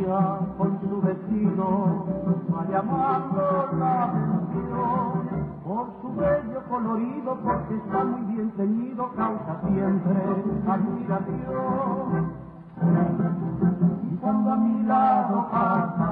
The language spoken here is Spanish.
novia con su vestido va llamando la atención por su bello colorido, porque está muy bien ceñido, causa siempre admiración. Y cuando a mi lado pasa